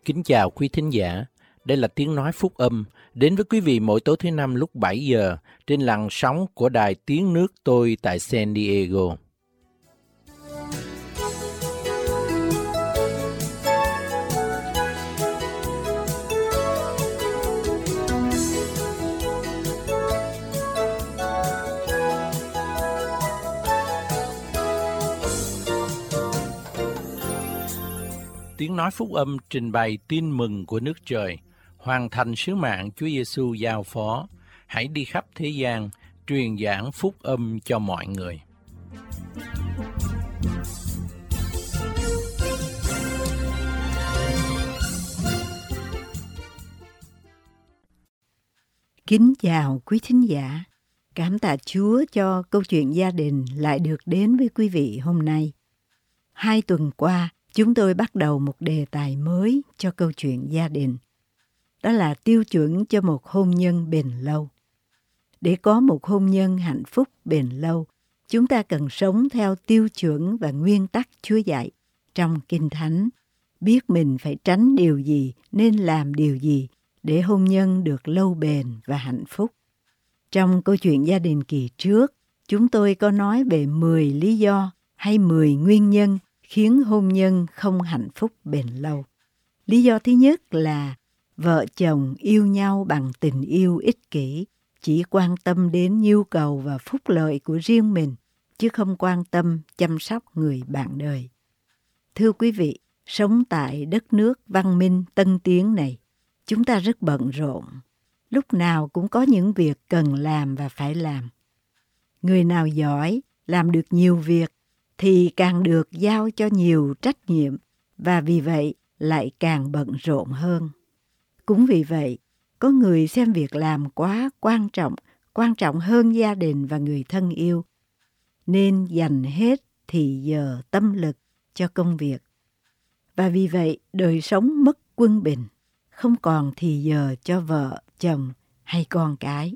Kính chào quý thính giả. Đây là tiếng nói phúc âm đến với quý vị mỗi tối thứ năm lúc 7 giờ trên làn sóng của đài Tiếng Nước Tôi tại San Diego. Tiếng nói phúc âm trình bày tin mừng của nước trời, hoàn thành sứ mạng Chúa Giêsu giao phó. Hãy đi khắp thế gian, truyền giảng phúc âm cho mọi người. Kính chào quý thính giả. Cảm tạ Chúa cho câu chuyện gia đình lại được đến với quý vị hôm nay. 2 tuần qua, chúng tôi bắt đầu một đề tài mới cho câu chuyện gia đình. Đó là tiêu chuẩn cho một hôn nhân bền lâu. Để có một hôn nhân hạnh phúc bền lâu, chúng ta cần sống theo tiêu chuẩn và nguyên tắc Chúa dạy trong Kinh Thánh. Biết mình phải tránh điều gì, nên làm điều gì để hôn nhân được lâu bền và hạnh phúc. Trong câu chuyện gia đình kỳ trước, chúng tôi có nói về 10 lý do hay 10 nguyên nhân khiến hôn nhân không hạnh phúc bền lâu. Lý do thứ nhất là vợ chồng yêu nhau bằng tình yêu ích kỷ, chỉ quan tâm đến nhu cầu và phúc lợi của riêng mình, chứ không quan tâm chăm sóc người bạn đời. Thưa quý vị, sống tại đất nước văn minh tân tiến này, chúng ta rất bận rộn. Lúc nào cũng có những việc cần làm và phải làm. Người nào giỏi, làm được nhiều việc, thì càng được giao cho nhiều trách nhiệm và vì vậy lại càng bận rộn hơn. Cũng vì vậy, có người xem việc làm quá quan trọng hơn gia đình và người thân yêu, nên dành hết thì giờ tâm lực cho công việc. Và vì vậy, đời sống mất quân bình, không còn thì giờ cho vợ, chồng hay con cái.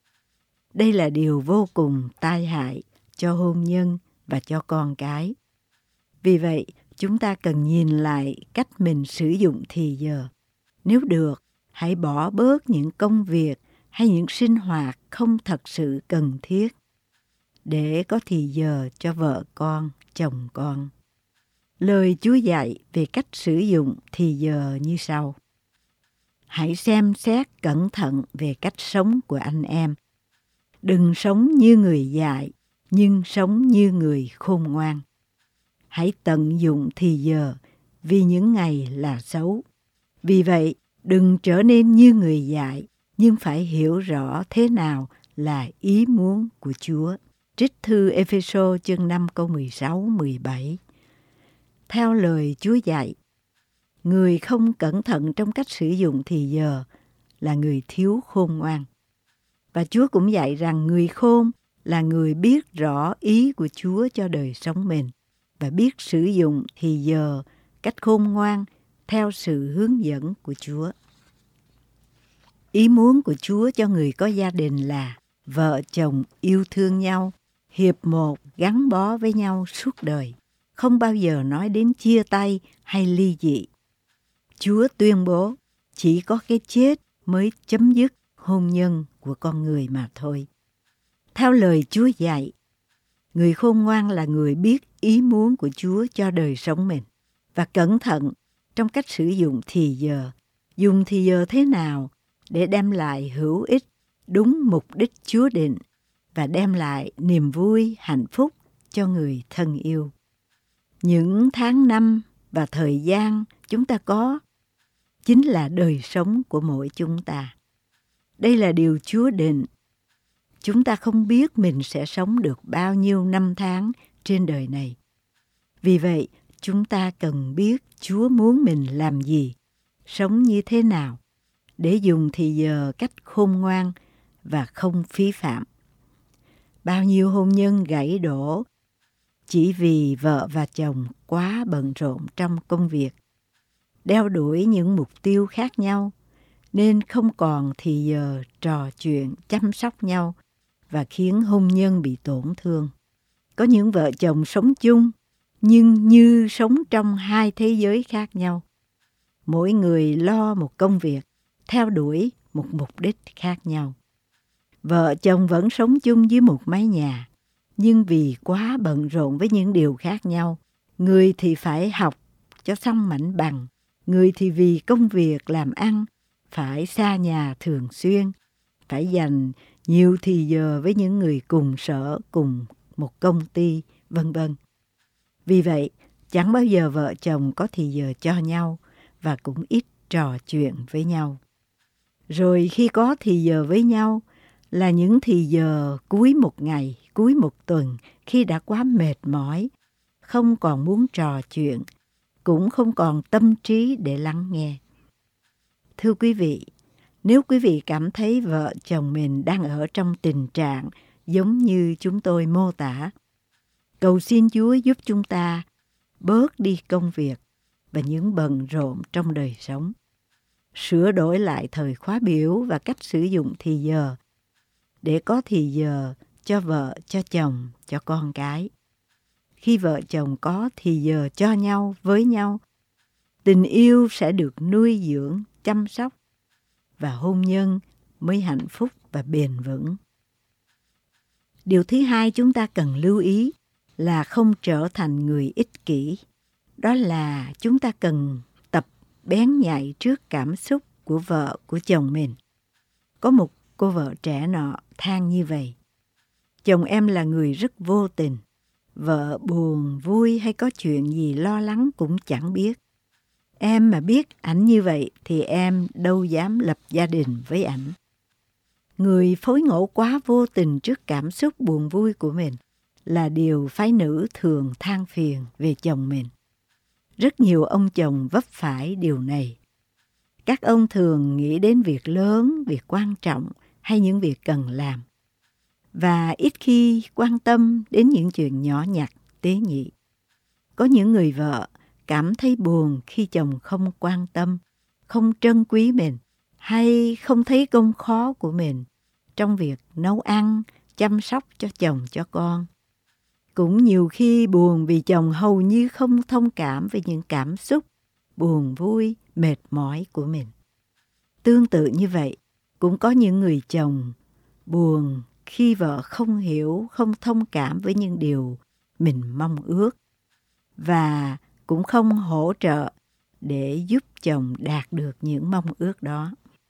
Đây là điều vô cùng tai hại cho hôn nhân và cho con cái. Vì vậy, chúng ta cần nhìn lại cách mình sử dụng thì giờ. Nếu được, hãy bỏ bớt những công việc hay những sinh hoạt không thật sự cần thiết để có thì giờ cho vợ con, chồng con. Lời Chúa dạy về cách sử dụng thì giờ như sau. Hãy xem xét cẩn thận về cách sống của anh em. Đừng sống như người dại, nhưng sống như người khôn ngoan. Hãy tận dụng thì giờ, vì những ngày là xấu. Vì vậy, đừng trở nên như người dại, nhưng phải hiểu rõ thế nào là ý muốn của Chúa. Trích thư Ê-phê-sô chương 5 câu 16-17. Theo lời Chúa dạy, người không cẩn thận trong cách sử dụng thì giờ là người thiếu khôn ngoan. Và Chúa cũng dạy rằng người khôn là người biết rõ ý của Chúa cho đời sống mình và biết sử dụng thì giờ cách khôn ngoan theo sự hướng dẫn của Chúa. Ý muốn của Chúa cho người có gia đình là vợ chồng yêu thương nhau, hiệp một gắn bó với nhau suốt đời, không bao giờ nói đến chia tay hay ly dị. Chúa tuyên bố chỉ có cái chết mới chấm dứt hôn nhân của con người mà thôi. Theo lời Chúa dạy, người khôn ngoan là người biết ý muốn của Chúa cho đời sống mình và cẩn thận trong cách sử dụng thì giờ. Dùng thì giờ thế nào để đem lại hữu ích, đúng mục đích Chúa định và đem lại niềm vui, hạnh phúc cho người thân yêu. Những tháng năm và thời gian chúng ta có chính là đời sống của mỗi chúng ta. Đây là điều Chúa định. Chúng ta không biết mình sẽ sống được bao nhiêu năm tháng trên đời này. Vì vậy, chúng ta cần biết Chúa muốn mình làm gì, sống như thế nào, để dùng thì giờ cách khôn ngoan và không phí phạm. Bao nhiêu hôn nhân gãy đổ chỉ vì vợ và chồng quá bận rộn trong công việc, đeo đuổi những mục tiêu khác nhau, nên không còn thì giờ trò chuyện, chăm sóc nhau và khiến hôn nhân bị tổn thương. Có những vợ chồng sống chung nhưng như sống trong hai thế giới khác nhau. mỗi người lo một công việc, theo đuổi một mục đích khác nhau. Vợ chồng vẫn sống chung dưới một mái nhà, nhưng vì quá bận rộn với những điều khác nhau, người thì phải học cho xong mảnh bằng, người thì vì công việc làm ăn phải xa nhà thường xuyên, phải dành nhiều thì giờ với những người cùng sở, cùng một công ty, vân vân. Vì vậy, chẳng bao giờ vợ chồng có thì giờ cho nhau và cũng ít trò chuyện với nhau. Rồi khi có thì giờ với nhau là những thì giờ cuối một ngày, cuối một tuần, khi đã quá mệt mỏi, không còn muốn trò chuyện, cũng không còn tâm trí để lắng nghe. Thưa quý vị, nếu quý vị cảm thấy vợ chồng mình đang ở trong tình trạng giống như chúng tôi mô tả, cầu xin Chúa giúp chúng ta bớt đi công việc và những bận rộn trong đời sống, sửa đổi lại thời khóa biểu và cách sử dụng thì giờ để có thì giờ cho vợ, cho chồng, cho con cái. Khi vợ chồng có thì giờ cho nhau, với nhau, tình yêu sẽ được nuôi dưỡng, chăm sóc và hôn nhân mới hạnh phúc và bền vững. Điều thứ hai chúng ta cần lưu ý là không trở thành người ích kỷ. Đó là chúng ta cần tập bén nhạy trước cảm xúc của vợ, của chồng mình. Có một cô vợ trẻ nọ than như vậy: chồng em là người rất vô tình. Vợ buồn, vui hay có chuyện gì lo lắng cũng chẳng biết. Em mà biết ảnh như vậy thì em đâu dám lập gia đình với ảnh. Người phối ngẫu quá vô tình trước cảm xúc buồn vui của mình là điều phái nữ thường than phiền về chồng mình. Rất nhiều ông chồng vấp phải điều này. Các ông thường nghĩ đến việc lớn, việc quan trọng hay những việc cần làm, và ít khi quan tâm đến những chuyện nhỏ nhặt, tế nhị. Có những người vợ cảm thấy buồn khi chồng không quan tâm, không trân quý mình, hay không thấy công khó của mình trong việc nấu ăn, chăm sóc cho chồng, cho con. Cũng nhiều khi buồn vì chồng hầu như không thông cảm với những cảm xúc buồn vui, mệt mỏi của mình. Tương tự như vậy, cũng có những người chồng buồn khi vợ không hiểu, không thông cảm với những điều mình mong ước, và cũng không hỗ trợ để giúp chồng đạt được những mong ước đó.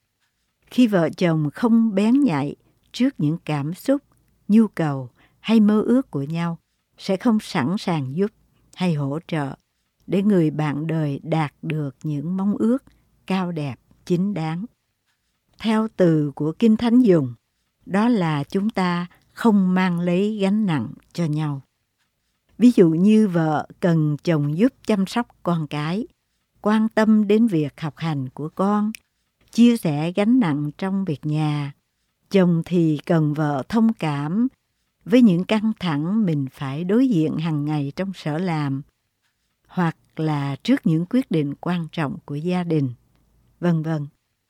Khi vợ chồng không bén nhạy trước những cảm xúc, nhu cầu hay mơ ước của nhau, sẽ không sẵn sàng giúp hay hỗ trợ để người bạn đời đạt được những mong ước cao đẹp, chính đáng. Theo từ của Kinh Thánh dùng, đó là chúng ta không mang lấy gánh nặng cho nhau. Ví dụ như vợ cần chồng giúp chăm sóc con cái, quan tâm đến việc học hành của con, chia sẻ gánh nặng trong việc nhà. Chồng thì cần vợ thông cảm với những căng thẳng mình phải đối diện hàng ngày trong sở làm, hoặc là trước những quyết định quan trọng của gia đình, vân vân.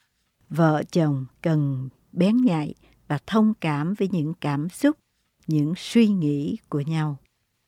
Vợ chồng cần bén nhạy và thông cảm với những cảm xúc, những suy nghĩ của nhau.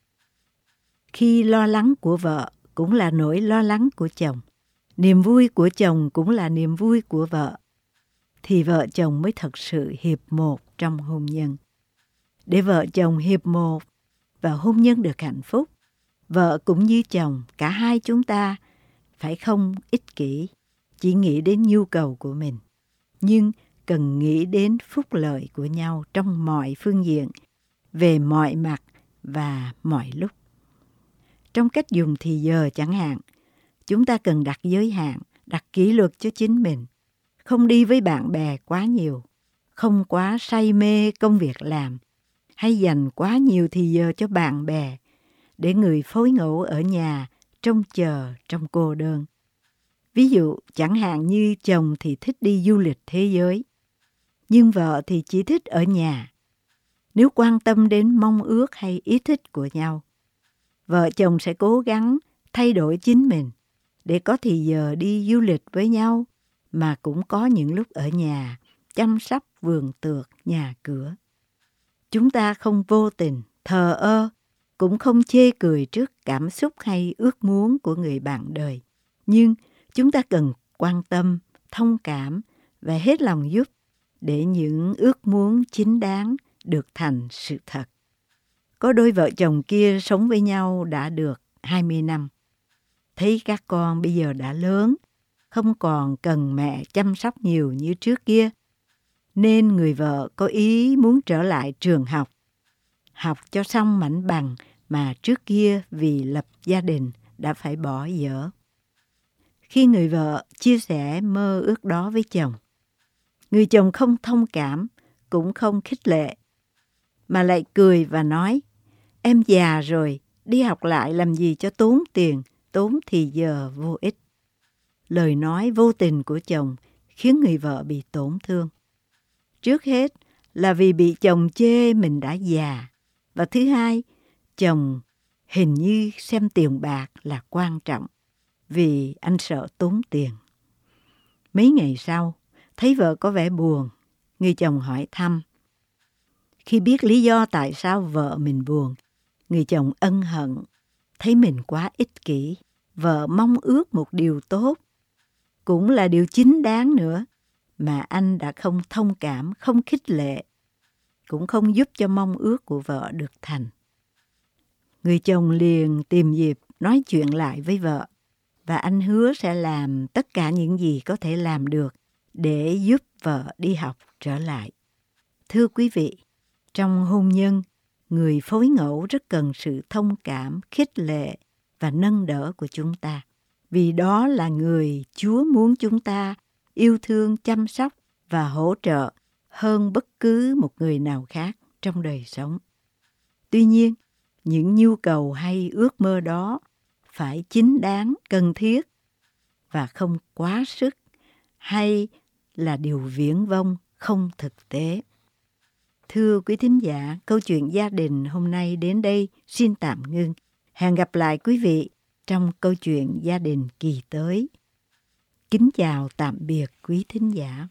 Khi lo lắng của vợ cũng là nỗi lo lắng của chồng, niềm vui của chồng cũng là niềm vui của vợ, thì vợ chồng mới thật sự hiệp một trong hôn nhân. Để vợ chồng hiệp một và hôn nhân được hạnh phúc, vợ cũng như chồng, cả hai chúng ta phải không ích kỷ, chỉ nghĩ đến nhu cầu của mình, nhưng cần nghĩ đến phúc lợi của nhau trong mọi phương diện, về mọi mặt và mọi lúc. Trong cách dùng thì giờ chẳng hạn, chúng ta cần đặt giới hạn, đặt kỷ luật cho chính mình, không đi với bạn bè quá nhiều, không quá say mê công việc làm, hay dành quá nhiều thì giờ cho bạn bè, để người phối ngẫu ở nhà trông chờ trong cô đơn. Ví dụ, chẳng hạn như chồng thì thích đi du lịch thế giới, nhưng vợ thì chỉ thích ở nhà. Nếu quan tâm đến mong ước hay ý thích của nhau, vợ chồng sẽ cố gắng thay đổi chính mình để có thì giờ đi du lịch với nhau, mà cũng có những lúc ở nhà chăm sóc vườn tược, nhà cửa. Chúng ta không vô tình, thờ ơ, cũng không chê cười trước cảm xúc hay ước muốn của người bạn đời, nhưng chúng ta cần quan tâm, thông cảm và hết lòng giúp để những ước muốn chính đáng được thành sự thật. Có đôi vợ chồng kia sống với nhau đã được 20 năm. Thấy các con bây giờ đã lớn, không còn cần mẹ chăm sóc nhiều như trước kia, nên người vợ có ý muốn trở lại trường học cho xong mảnh bằng mà trước kia vì lập gia đình đã phải bỏ dở. Khi người vợ chia sẻ mơ ước đó với chồng, người chồng không thông cảm, cũng không khích lệ, mà lại cười và nói, em già rồi, đi học lại làm gì cho tốn tiền, tốn thì giờ vô ích. Lời nói vô tình của chồng khiến người vợ bị tổn thương. Trước hết là vì bị chồng chê mình đã già, và thứ hai, chồng hình như xem tiền bạc là quan trọng, vì anh sợ tốn tiền. Mấy ngày sau, thấy vợ có vẻ buồn, người chồng hỏi thăm. Khi biết lý do tại sao vợ mình buồn, người chồng ân hận, thấy mình quá ích kỷ. Vợ mong ước một điều tốt, cũng là điều chính đáng nữa, mà anh đã không thông cảm, không khích lệ, cũng không giúp cho mong ước của vợ được thành. Người chồng liền tìm dịp nói chuyện lại với vợ, và anh hứa sẽ làm tất cả những gì có thể làm được để giúp vợ đi học trở lại. Thưa quý vị, trong hôn nhân, người phối ngẫu rất cần sự thông cảm, khích lệ và nâng đỡ của chúng ta. Vì đó là người Chúa muốn chúng ta yêu thương, chăm sóc và hỗ trợ hơn bất cứ một người nào khác trong đời sống. Tuy nhiên, những nhu cầu hay ước mơ đó phải chính đáng, cần thiết và không quá sức hay là điều viển vông, không thực tế. Thưa quý thính giả, câu chuyện gia đình hôm nay đến đây xin tạm ngưng. Hẹn gặp lại quý vị trong câu chuyện gia đình kỳ tới. Kính chào tạm biệt quý thính giả.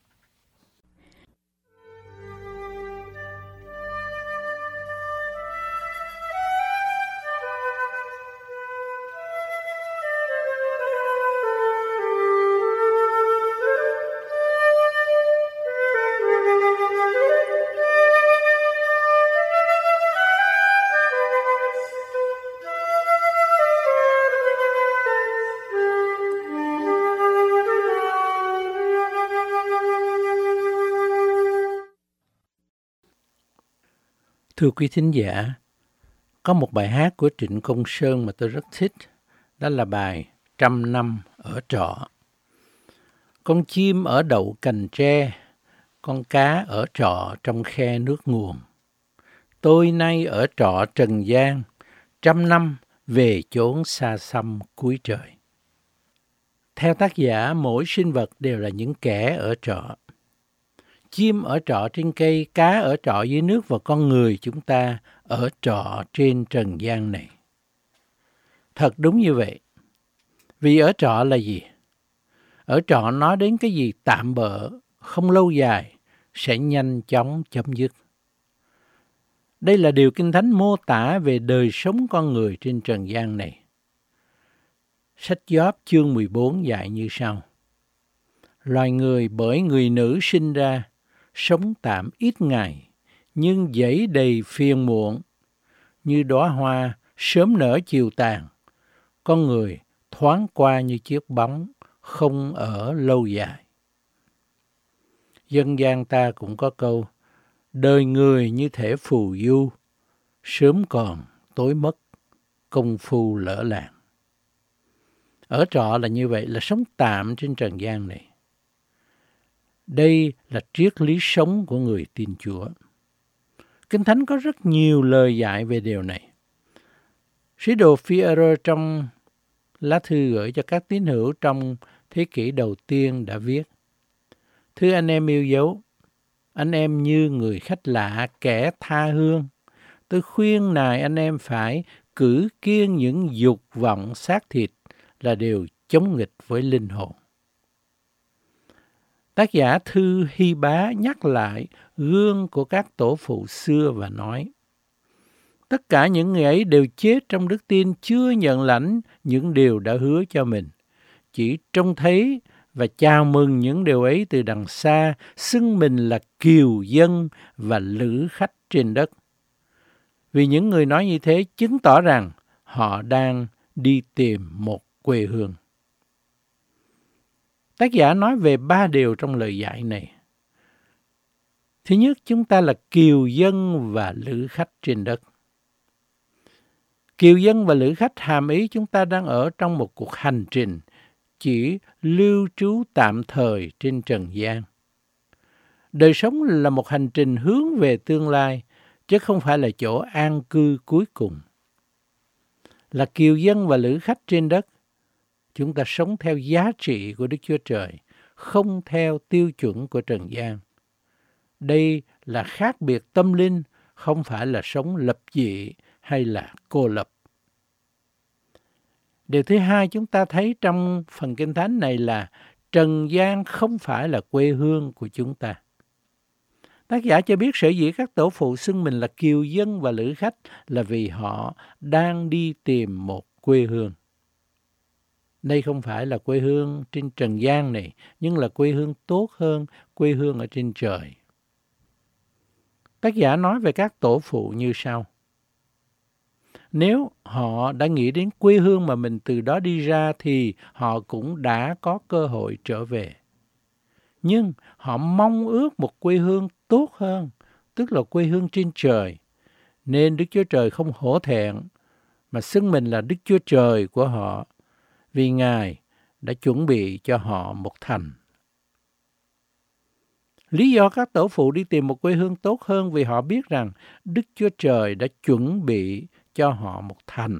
Thưa quý thính giả, có một bài hát của Trịnh Công Sơn mà tôi rất thích, đó là bài 100 năm ở trọ. Con chim ở đậu cành tre, con cá ở trọ trong khe nước nguồn. Tôi nay ở trọ trần gian, 100 năm về chốn xa xăm cuối trời. Theo tác giả, mỗi sinh vật đều là những kẻ ở trọ. Chim ở trọ trên cây, cá ở trọ dưới nước và con người chúng ta ở trọ trên trần gian này. Thật đúng như vậy. Vì ở trọ là gì? Ở trọ nói đến cái gì tạm bợ, không lâu dài, sẽ nhanh chóng chấm dứt. Đây là điều Kinh Thánh mô tả về đời sống con người trên trần gian này. Sách Gióp chương 14 dạy như sau. Loài người bởi người nữ sinh ra, sống tạm ít ngày, nhưng dẫy đầy phiền muộn, như đóa hoa sớm nở chiều tàn. Con người thoáng qua như chiếc bóng, không ở lâu dài. Dân gian ta cũng có câu, đời người như thể phù du, sớm còn tối mất, công phu lỡ làng. Ở trọ là như vậy, là sống tạm trên trần gian này. Đây là triết lý sống của người tin Chúa. Kinh Thánh có rất nhiều lời dạy về điều này. Sứ đồ Phi-e-rơ trong lá thư gửi cho các tín hữu trong thế kỷ đầu tiên đã viết: Thưa anh em yêu dấu, anh em như người khách lạ, kẻ tha hương. Tôi khuyên nài anh em phải cử kiêng những dục vọng xác thịt là điều chống nghịch với linh hồn. Tác giả thư Hy Bá nhắc lại gương của các tổ phụ xưa và nói, tất cả những người ấy đều chết trong đức tin, chưa nhận lãnh những điều đã hứa cho mình. chỉ trông thấy và chào mừng những điều ấy từ đằng xa, xưng mình là kiều dân và lữ khách trên đất. Vì những người nói như thế chứng tỏ rằng họ đang đi tìm một quê hương. Tác giả nói về 3 điều trong lời dạy này. Thứ nhất, chúng ta là kiều dân và lữ khách trên đất. Kiều dân và lữ khách hàm ý chúng ta đang ở trong một cuộc hành trình chỉ lưu trú tạm thời trên trần gian. Đời sống là một hành trình hướng về tương lai, chứ không phải là chỗ an cư cuối cùng. Là kiều dân và lữ khách trên đất, chúng ta sống theo giá trị của Đức Chúa Trời, không theo tiêu chuẩn của trần gian. Đây là khác biệt tâm linh, không phải là sống lập dị hay là cô lập. Điều thứ hai chúng ta thấy trong phần Kinh Thánh này là trần gian không phải là quê hương của chúng ta. Tác giả cho biết sở dĩ các tổ phụ xưng mình là kiều dân và lữ khách là vì họ đang đi tìm một quê hương. Đây không phải là quê hương trên trần gian này, nhưng là quê hương tốt hơn, quê hương ở trên trời. Tác giả nói về các tổ phụ như sau. Nếu họ đã nghĩ đến quê hương mà mình từ đó đi ra thì họ cũng đã có cơ hội trở về. Nhưng họ mong ước một quê hương tốt hơn, tức là quê hương trên trời. Nên Đức Chúa Trời không hổ thẹn mà xưng mình là Đức Chúa Trời của họ, vì Ngài đã chuẩn bị cho họ một thành. Lý do các tổ phụ đi tìm một quê hương tốt hơn vì họ biết rằng Đức Chúa Trời đã chuẩn bị cho họ một thành.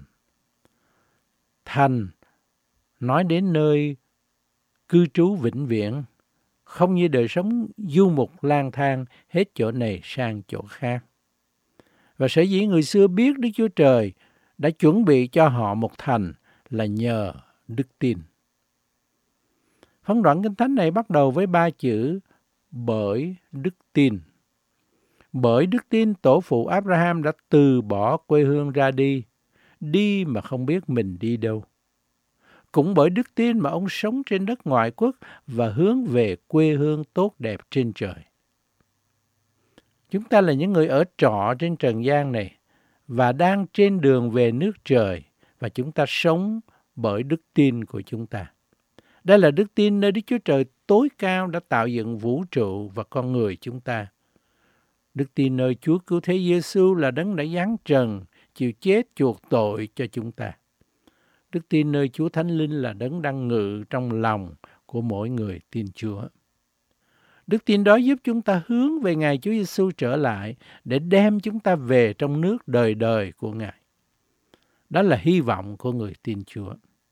Thành nói đến nơi cư trú vĩnh viễn, không như đời sống du mục lang thang hết chỗ này sang chỗ khác. Và sở dĩ người xưa biết Đức Chúa Trời đã chuẩn bị cho họ một thành là nhờ đức tin. Phân đoạn Kinh Thánh này bắt đầu với 3 chữ bởi đức tin. Bởi đức tin tổ phụ Abraham đã từ bỏ quê hương ra đi mà không biết mình đi đâu. Cũng bởi đức tin mà ông sống trên đất ngoại quốc và hướng về quê hương tốt đẹp trên trời. Chúng ta là những người ở trọ trên trần gian này và đang trên đường về nước trời, và chúng ta sống bởi đức tin của chúng ta. Đây là đức tin nơi Đức Chúa Trời tối cao đã tạo dựng vũ trụ và con người chúng ta. Đức tin nơi Chúa Cứu Thế Giêsu là Đấng đã giáng trần, chịu chết chuộc tội cho chúng ta. Đức tin nơi Chúa Thánh Linh là Đấng đang ngự trong lòng của mỗi người tin Chúa. Đức tin đó giúp chúng ta hướng về Ngài Chúa Giêsu trở lại để đem chúng ta về trong nước đời đời của Ngài. Đó là hy vọng của người tin Chúa.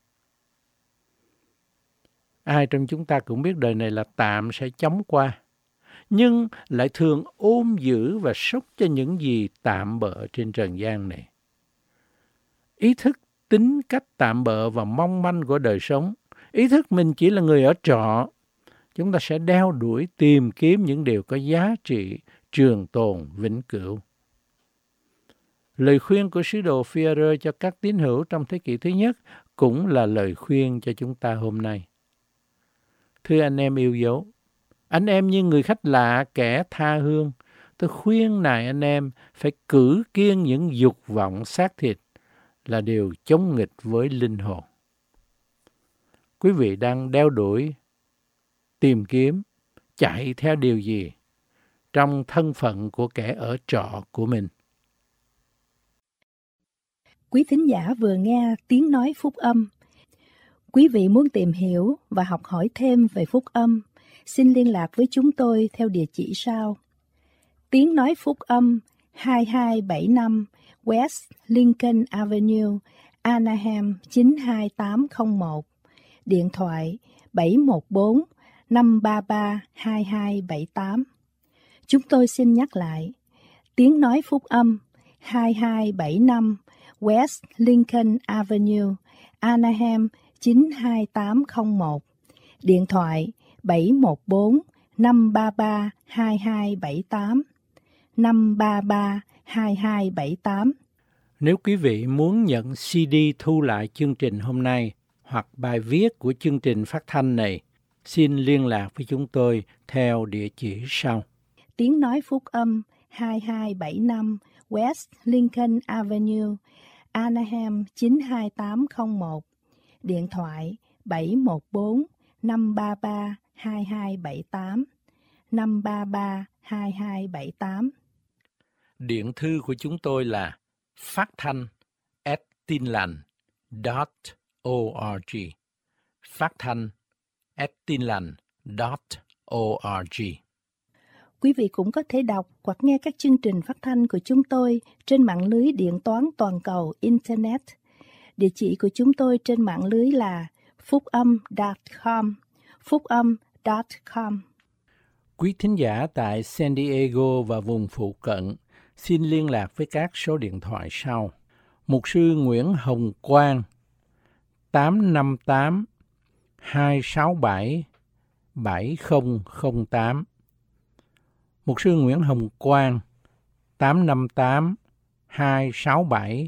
Ai trong chúng ta cũng biết đời này là tạm sẽ chóng qua, nhưng lại thường ôm giữ và sốc cho những gì tạm bợ trên trần gian này. Ý thức tính cách tạm bợ và mong manh của đời sống, ý thức mình chỉ là người ở trọ, chúng ta sẽ đeo đuổi tìm kiếm những điều có giá trị, trường tồn, vĩnh cửu. Lời khuyên của sứ đồ Phi-e-rơ cho các tín hữu trong thế kỷ thứ nhất cũng là lời khuyên cho chúng ta hôm nay. Thưa anh em yêu dấu, anh em như người khách lạ, kẻ tha hương, tôi khuyên nài anh em phải cử kiêng những dục vọng xác thịt là điều chống nghịch với linh hồn. Quý vị đang đeo đuổi, tìm kiếm, chạy theo điều gì trong thân phận của kẻ ở trọ của mình? Quý thính giả vừa nghe tiếng nói phúc âm. Quý vị muốn tìm hiểu và học hỏi thêm về phúc âm, xin liên lạc với chúng tôi theo địa chỉ sau. Tiếng nói phúc âm 2275 West Lincoln Avenue, Anaheim 92801. Điện thoại 714-533-2278. Chúng tôi xin nhắc lại. Tiếng nói phúc âm 2275 West Lincoln Avenue, Anaheim 92801. Điện thoại 714-533-2278. 533-2278. Nếu quý vị muốn nhận CD thu lại chương trình hôm nay hoặc bài viết của chương trình phát thanh này, xin liên lạc với chúng tôi theo địa chỉ sau. Tiếng nói phúc âm 2275 West Lincoln Avenue, Anaheim 92801, điện thoại 714-533-2278, 533-2278. Điện thư của chúng tôi là phát thanh@tinlành.org, phát thanh@tinlành.org. Quý vị cũng có thể đọc hoặc nghe các chương trình phát thanh của chúng tôi trên mạng lưới điện toán toàn cầu Internet. Địa chỉ của chúng tôi trên mạng lưới là phúc-âm.com, phúc-âm.com. Quý thính giả tại San Diego và vùng phụ cận xin liên lạc với các số điện thoại sau. Mục sư Nguyễn Hồng Quang 858 267 7008. Mục sư Nguyễn Hồng Quang 858 267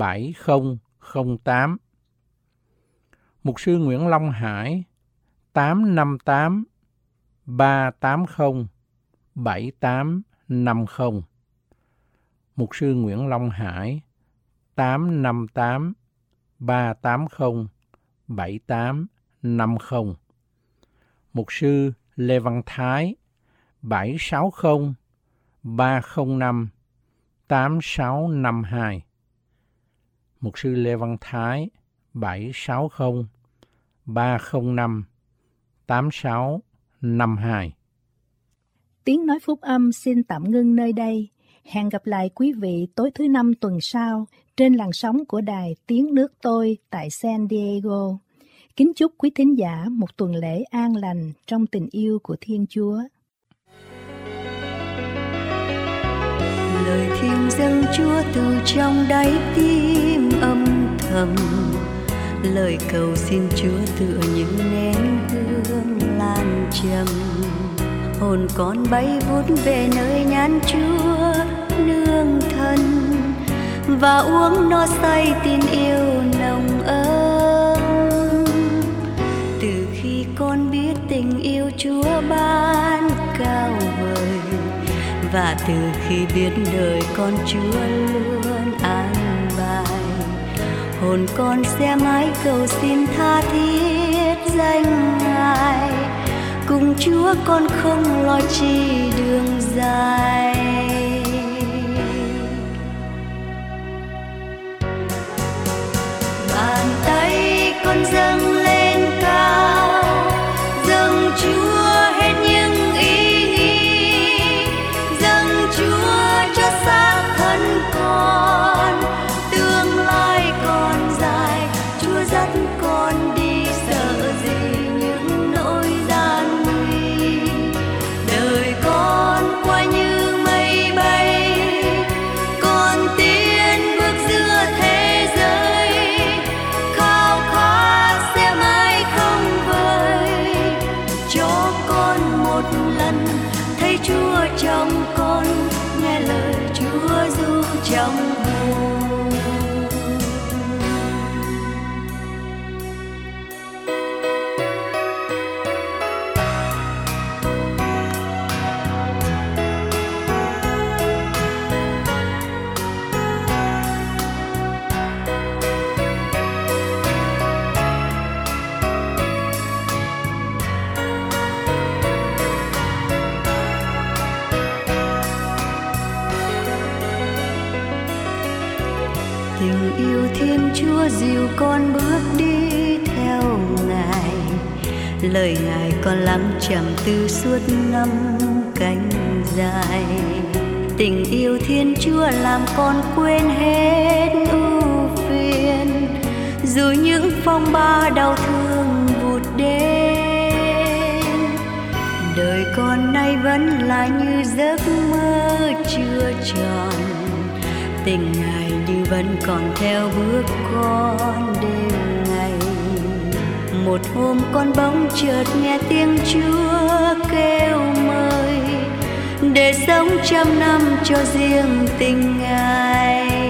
7008. Mục sư Nguyễn Long Hải 858 380 7850. Mục sư Nguyễn Long Hải 858 380 7850. Mục sư Lê Văn Thái 760 305 8652. Mục sư Lê Văn Thái 760 305 8652. Tiếng nói phúc âm xin tạm ngưng nơi đây. Hẹn gặp lại quý vị tối thứ Năm tuần sau trên làn sóng của đài Tiếng Nước Tôi tại San Diego. Kính chúc quý thính giả một tuần lễ an lành trong tình yêu của Thiên Chúa. Lời thiêng dâng Chúa từ trong đáy tim âm thầm, lời cầu xin Chúa tựa những nén hương lan trầm. Hồn con bay vút về nơi nhan Chúa nương thân, và uống no say tin yêu nồng ấm. Từ khi con biết tình yêu Chúa ban cao vời, và từ khi biết đời con Chúa luôn an bài, hồn con sẽ mãi cầu xin tha thiết danh Ngài. Cùng Chúa con không lo chi đường dài. Bàn tay con dâng lên cao, dâng Chúa hết những ý nghĩ, dâng Chúa cho xác thân con. Tương lai còn dài, Chúa dắt con đi, sợ gì những nỗi gian nguy. Đời con qua như mây bay, con tiến bước giữa thế giới. Khao khát sẽ mãi không vơi, cho con một lần thấy Chúa trong con, nghe lời Chúa ru trong hồn. Tình yêu Thiên Chúa dìu con bước đi theo Ngài, lời Ngài con lắng trầm tư suốt năm cánh dài. Tình yêu Thiên Chúa làm con quên hết ưu phiền, dù những phong ba đau thương vụt đến. Đời con nay vẫn là như giấc mơ chưa tròn, tình Ngài như vẫn còn theo bước con đêm ngày. Một hôm con bỗng chợt nghe tiếng Chúa kêu mời, để sống trăm năm cho riêng tình Ngài.